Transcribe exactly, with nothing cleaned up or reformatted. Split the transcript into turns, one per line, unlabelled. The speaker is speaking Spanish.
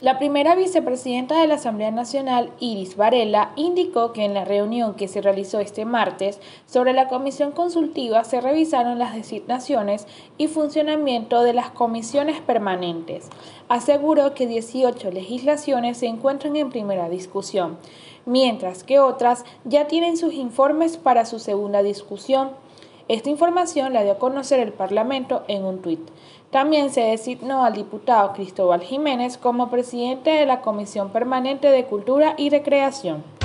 La primera vicepresidenta de la Asamblea Nacional, Iris Varela, indicó que en la reunión que se realizó este martes sobre la comisión consultiva se revisaron las designaciones y funcionamiento de las comisiones permanentes. Aseguró que dieciocho legislaciones se encuentran en primera discusión, mientras que otras ya tienen sus informes para su segunda discusión. Esta información la dio a conocer el Parlamento en un tuit. También se designó al diputado Cristóbal Jiménez como presidente de la Comisión Permanente de Cultura y Recreación.